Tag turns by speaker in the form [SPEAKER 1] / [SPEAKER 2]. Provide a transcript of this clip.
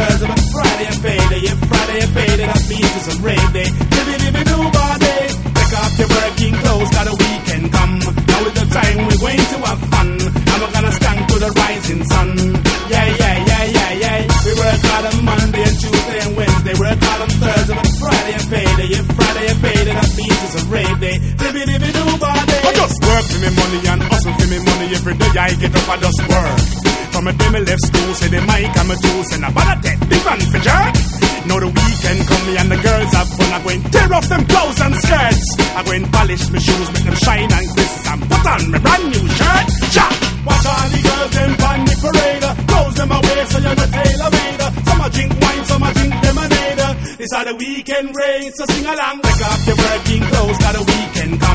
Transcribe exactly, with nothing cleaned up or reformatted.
[SPEAKER 1] Thursday, but Friday and payday. If Friday and payday, that means it's a rain day. Dibby dibby doo body. Take off your working clothes, got a weekend come. Now is the time we're going to have fun, and we're gonna stand to the rising sun. Yeah, yeah, yeah, yeah, yeah. We work hard on Monday and Tuesday and Wednesday. Work hard on Thursday, but Friday and payday. If Friday and payday, that means it's a rain day. Dibby dibby doo body.
[SPEAKER 2] I just work for me money and hustle for me money. Every day I get up, I just work. From a day me left school, say the mic and my tools, and I better take the van for jerk. Now the weekend come me and the girls have fun. I go and tear off them clothes and skirts. I go and polish my shoes, make them shine and glisten, and put on my brand new shirt. Ja!
[SPEAKER 1] Watch all the girls them on the parade. Close them away so you're not tailor-made. Some a drink wine, some a drink lemonade. This are the weekend rain, so sing along. Take off your working clothes, got a weekend.